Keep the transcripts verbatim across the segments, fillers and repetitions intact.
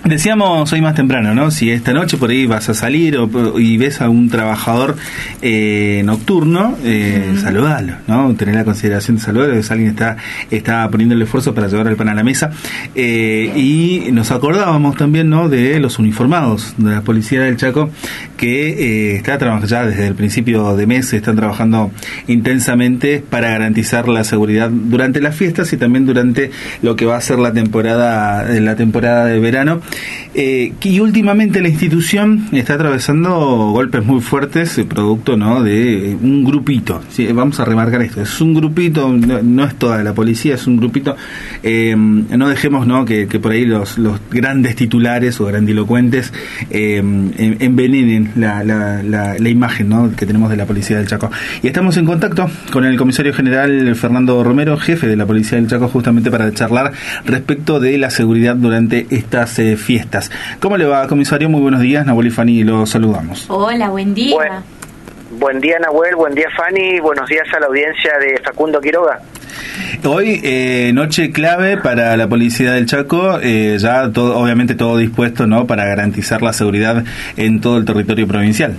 Decíamos hoy más temprano, ¿no? Si esta noche por ahí vas a salir o, y ves a un trabajador eh, nocturno, eh, uh-huh. saludalo, ¿no? Tener la consideración de saludarlo, si alguien está, está poniendo el esfuerzo para llevar el pan a la mesa. Eh, y nos acordábamos también, ¿no? De los uniformados de la Policía del Chaco, que eh, está trabajando ya desde el principio de mes, están trabajando intensamente para garantizar la seguridad durante las fiestas y también durante lo que va a ser la temporada, la temporada de verano. Eh, y últimamente la institución está atravesando golpes muy fuertes, producto, ¿no? De un grupito. ¿Sí? Vamos a remarcar esto, es un grupito, no, no es toda la policía, es un grupito. Eh, no dejemos, ¿no? que, que por ahí los, los grandes titulares o grandilocuentes eh, envenenen la, la, la, la imagen, ¿no? que tenemos de la Policía del Chaco. Y estamos en contacto con el comisario general Fernando Romero, jefe de la Policía del Chaco, justamente para charlar respecto de la seguridad durante estas eh, fiestas. ¿Cómo le va, comisario? Muy buenos días, Nahuel y Fanny, los saludamos. Hola, buen día. Buen, buen día, Nahuel, buen día, Fanny, buenos días a la audiencia de Facundo Quiroga. Hoy, eh, noche clave para la Policía del Chaco, eh, ya todo, obviamente todo dispuesto, ¿no? para garantizar la seguridad en todo el territorio provincial.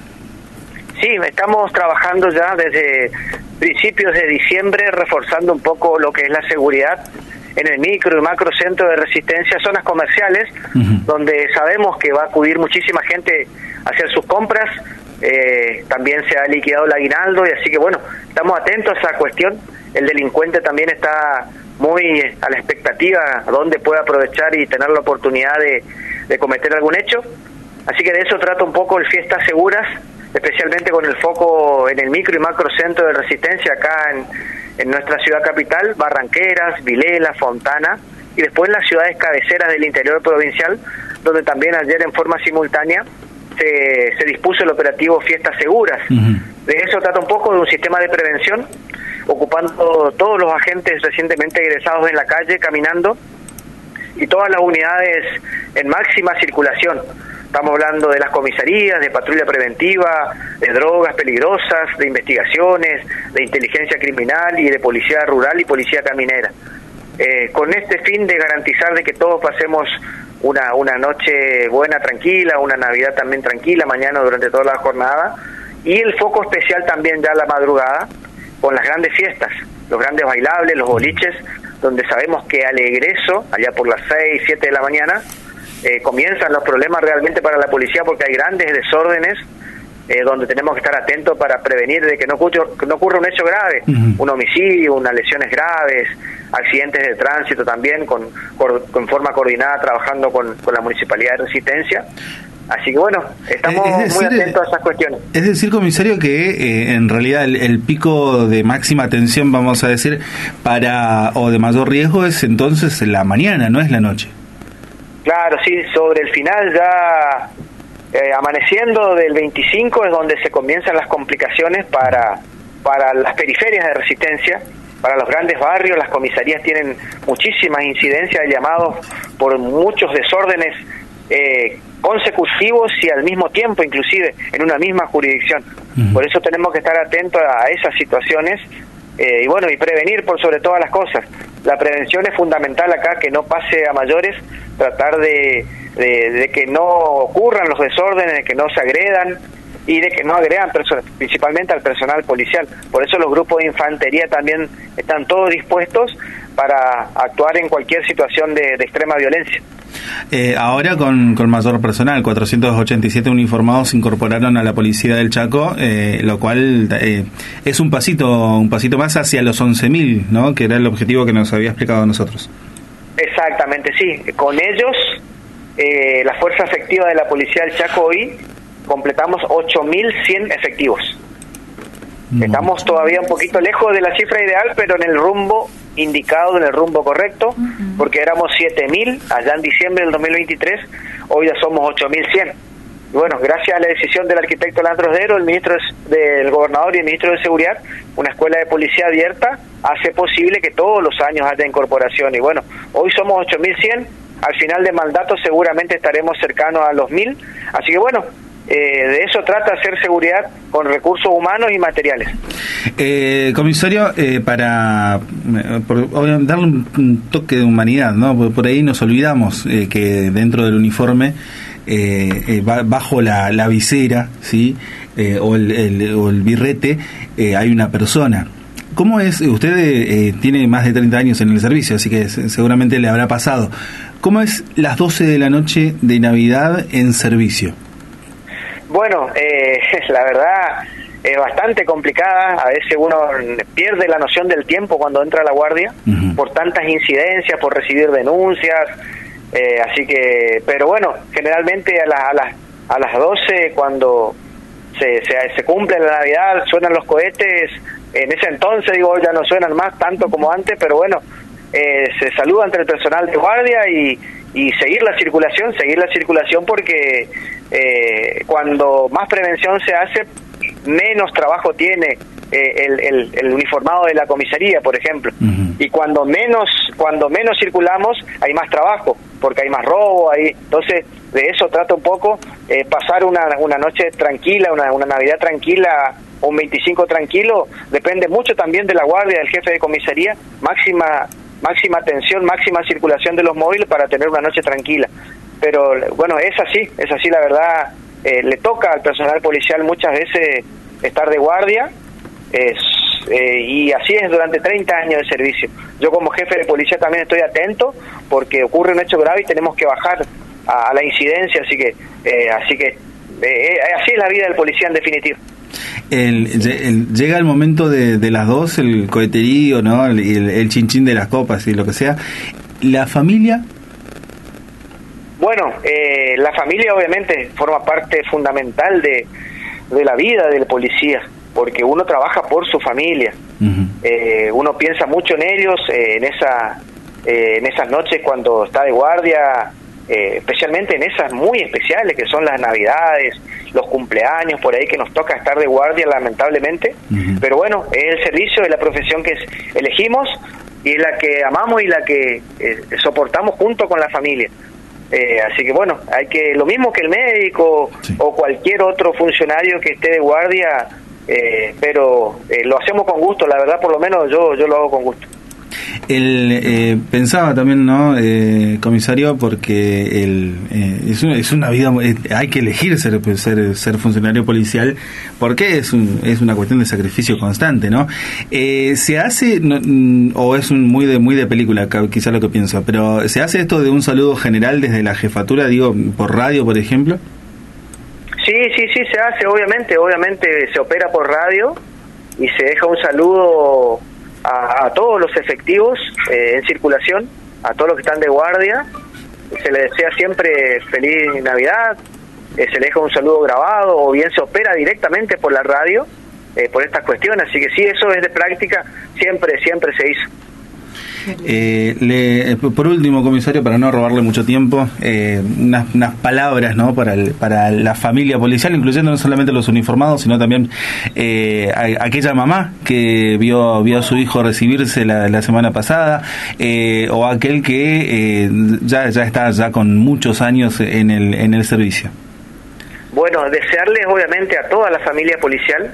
Sí, estamos trabajando ya desde principios de diciembre, reforzando un poco lo que es la seguridad en el micro y macro centro de Resistencia, zonas comerciales, uh-huh. donde sabemos que va a acudir muchísima gente a hacer sus compras, eh, también se ha liquidado el aguinaldo, y así que bueno, estamos atentos a esa cuestión. El delincuente también está muy a la expectativa a dónde puede aprovechar y tener la oportunidad de, de cometer algún hecho, así que de eso trata un poco el Fiestas Seguras, especialmente con el foco en el micro y macro centro de Resistencia, acá en en nuestra ciudad capital, Barranqueras, Vilela, Fontana, y después en las ciudades cabeceras del interior provincial, donde también ayer en forma simultánea se, se dispuso el operativo Fiestas Seguras. Uh-huh. De eso trata un poco, de un sistema de prevención, ocupando todos los agentes recientemente egresados en la calle, caminando, y todas las unidades en máxima circulación. Estamos hablando de las comisarías, de patrulla preventiva, de drogas peligrosas, de investigaciones, de inteligencia criminal y de policía rural y policía caminera. Eh, con este fin de garantizar de que todos pasemos una, una noche buena, tranquila, una Navidad también tranquila, mañana durante toda la jornada, y el foco especial también ya a la madrugada, con las grandes fiestas, los grandes bailables, los boliches, donde sabemos que al egreso, allá por las seis, siete de la mañana, Eh, comienzan los problemas realmente para la policía, porque hay grandes desórdenes eh, donde tenemos que estar atentos para prevenir de que no ocurra, que no ocurra un hecho grave, uh-huh. un homicidio, unas lesiones graves, accidentes de tránsito también, con, con, con forma coordinada, trabajando con, con la Municipalidad de Resistencia. Así que bueno, estamos decir, muy atentos a esas cuestiones. Es decir, comisario, que eh, en realidad el, el pico de máxima tensión, vamos a decir, para o de mayor riesgo es entonces la mañana, no es la noche. Claro, sí, sobre el final ya eh, amaneciendo del veinticinco es donde se comienzan las complicaciones para, para las periferias de Resistencia, para los grandes barrios. Las comisarías tienen muchísimas incidencias de llamados por muchos desórdenes eh, consecutivos y al mismo tiempo, inclusive en una misma jurisdicción. Uh-huh. Por eso tenemos que estar atentos a esas situaciones eh, y bueno, y prevenir por sobre todas las cosas. La prevención es fundamental acá, que no pase a mayores, tratar de, de, de que no ocurran los desórdenes, de que no se agredan y de que no agredan perso- principalmente al personal policial. Por eso los grupos de infantería también están todos dispuestos para actuar en cualquier situación de, de extrema violencia. Eh, ahora con, con mayor personal, cuatrocientos ochenta y siete uniformados se incorporaron a la Policía del Chaco, eh, lo cual eh, es un pasito un pasito más hacia los once mil, ¿no? Que era el objetivo que nos había explicado a nosotros. Exactamente, sí. Con ellos, eh, la fuerza efectiva de la Policía del Chaco hoy, completamos ocho mil cien efectivos. Mm. Estamos todavía un poquito lejos de la cifra ideal, pero en el rumbo indicado, en el rumbo correcto, uh-huh. porque éramos siete mil allá en diciembre del dos mil veintitrés, hoy ya somos ocho mil cien. Y bueno, gracias a la decisión del arquitecto Leandro Dero, el ministro del gobernador y el ministro de Seguridad, una escuela de policía abierta hace posible que todos los años haya incorporación. Y bueno, hoy somos ocho mil cien, al final de mandato seguramente estaremos cercanos a los mil, así que bueno, Eh, de eso trata hacer seguridad con recursos humanos y materiales. Eh, comisario, eh, para por, darle un, un toque de humanidad, ¿no? Por, por ahí nos olvidamos eh, que dentro del uniforme, eh, eh, bajo la, la visera, ¿sí? Eh, o, el, el, o el birrete, eh, hay una persona. ¿Cómo es? Usted eh, tiene más de treinta años en el servicio, así que seguramente le habrá pasado. ¿Cómo es las doce de la noche de Navidad en servicio? Bueno, eh, la verdad es bastante complicada. A veces uno pierde la noción del tiempo cuando entra a la guardia, uh-huh. por tantas incidencias, por recibir denuncias. Eh, así que, pero bueno, generalmente a, la, a, las, a las doce, cuando se, se, se cumple la Navidad, suenan los cohetes. En ese entonces, digo, ya no suenan más tanto como antes, pero bueno, eh, se saluda entre el personal de guardia y, y seguir la circulación, seguir la circulación porque eh, cuando más prevención se hace, menos trabajo tiene eh, el, el, el uniformado de la comisaría, por ejemplo. Uh-huh. Y cuando menos cuando menos circulamos, hay más trabajo, porque hay más robo, hay, entonces de eso trata un poco, eh, pasar una, una noche tranquila, una, una Navidad tranquila, un veinticinco tranquilo, depende mucho también de la guardia, del jefe de comisaría, máxima máxima atención, máxima circulación de los móviles para tener una noche tranquila. Pero bueno, es así, es así la verdad, eh, le toca al personal policial muchas veces estar de guardia, es, eh, y así es durante treinta años de servicio. Yo como jefe de policía también estoy atento porque ocurre un hecho grave y tenemos que bajar a, a la incidencia, así que eh, así que eh, así es la vida del policía en definitiva. El, el, llega el momento de, de las dos, el coheterío, ¿no? El, el, el chinchín de las copas y lo que sea. ¿La familia? Bueno, eh, la familia obviamente forma parte fundamental de, de la vida del policía, porque uno trabaja por su familia. Uh-huh. eh, uno piensa mucho en ellos, eh, en, esa, eh, en esas noches cuando está de guardia, eh, especialmente en esas muy especiales que son las Navidades, los cumpleaños, por ahí que nos toca estar de guardia lamentablemente, uh-huh. pero bueno, es el servicio, es la profesión que es, elegimos y es la que amamos y la que eh, soportamos junto con la familia. Eh, así que bueno, hay que, lo mismo que el médico, sí. o cualquier otro funcionario que esté de guardia, eh, pero eh, lo hacemos con gusto, la verdad, por lo menos yo yo lo hago con gusto. El, eh, pensaba también, ¿no, eh, comisario? Porque el, eh, es, una, es una vida, eh, hay que elegir ser, ser ser funcionario policial, porque es un, es una cuestión de sacrificio constante, ¿no? Eh, se hace, no, o es un muy de muy de película, quizá lo que pienso, pero ¿se hace esto de un saludo general desde la jefatura, digo, por radio, por ejemplo? Sí, sí, sí, se hace, obviamente, obviamente se opera por radio y se deja un saludo A, a todos los efectivos eh, en circulación, a todos los que están de guardia, se les desea siempre feliz Navidad, eh, se les deja un saludo grabado o bien se opera directamente por la radio eh, por estas cuestiones, así que sí, eso es de práctica, siempre, siempre se hizo. Eh, le, por último, comisario, para no robarle mucho tiempo, eh, unas, unas palabras, ¿no? para el, para la familia policial, incluyendo no solamente los uniformados, sino también eh, a, aquella mamá que vio vio a su hijo recibirse la, la semana pasada, eh, o aquel que eh, ya ya está ya con muchos años en el en el servicio. Bueno, desearles obviamente a toda la familia policial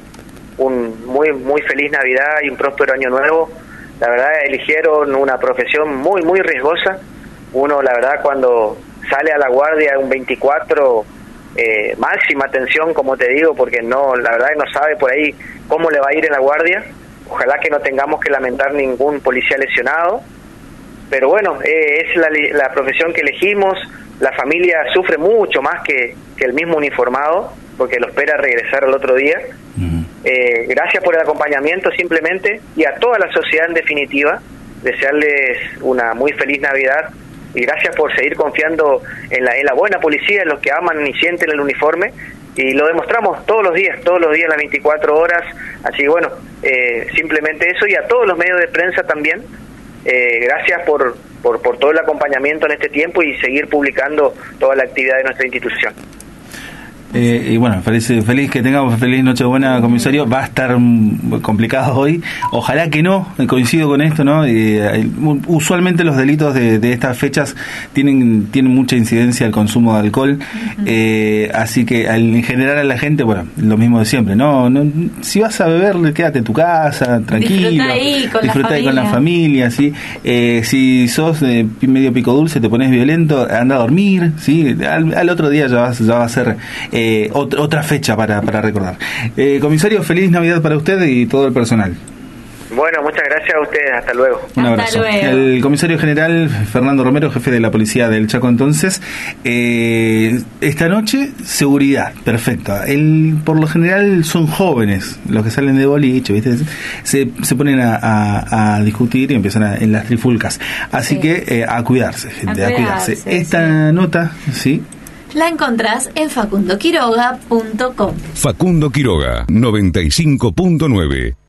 un muy muy feliz Navidad y un próspero año nuevo. La verdad eligieron una profesión muy muy riesgosa. Uno, la verdad, cuando sale a la guardia un veinticuatro, eh, máxima atención, como te digo, porque no, la verdad no sabe por ahí cómo le va a ir en la guardia. Ojalá que no tengamos que lamentar ningún policía lesionado. Pero bueno, eh, es la, la profesión que elegimos. La familia sufre mucho más que, que el mismo uniformado, porque lo espera regresar al otro día. Uh-huh. Eh, gracias por el acompañamiento simplemente, y a toda la sociedad en definitiva, desearles una muy feliz Navidad, y gracias por seguir confiando en la, en la buena policía, en los que aman y sienten el uniforme, y lo demostramos todos los días, todos los días, las veinticuatro horas, así que bueno, eh, simplemente eso, y a todos los medios de prensa también, eh, gracias por, por, por todo el acompañamiento en este tiempo y seguir publicando toda la actividad de nuestra institución. Eh, y bueno, feliz, feliz que tengamos feliz Nochebuena, comisario. Va a estar um, complicado hoy. Ojalá que no, coincido con esto, ¿no? Eh, usualmente los delitos de, de estas fechas tienen tienen mucha incidencia al consumo de alcohol. Uh-huh. eh, así que al, en general a la gente, bueno, lo mismo de siempre, ¿no? no si vas a beber, quédate en tu casa, tranquilo. Disfruta ahí con, disfruta la, ahí familia. con la familia, ¿sí? Eh, si sos eh, medio pico dulce, te pones violento, anda a dormir, ¿sí? Al, al otro día ya, vas, ya va a ser eh, ot- otra fecha para, para recordar. Eh, comisario, feliz Navidad para usted y todo el personal. Bueno, muchas gracias a ustedes, hasta luego. Un abrazo. Hasta luego. El comisario general Fernando Romero, jefe de la policía del Chaco, entonces, eh, esta noche, seguridad, perfecto. El, por lo general son jóvenes los que salen de boliche, ¿viste? Se, se ponen a, a, a discutir y empiezan a, en las trifulcas. Así sí. que eh, a cuidarse, gente, a, a cuidarse. cuidarse. Esta sí. nota, ¿sí? La encontrás en facundo quiroga punto com. Facundo Quiroga, noventa y cinco punto nueve.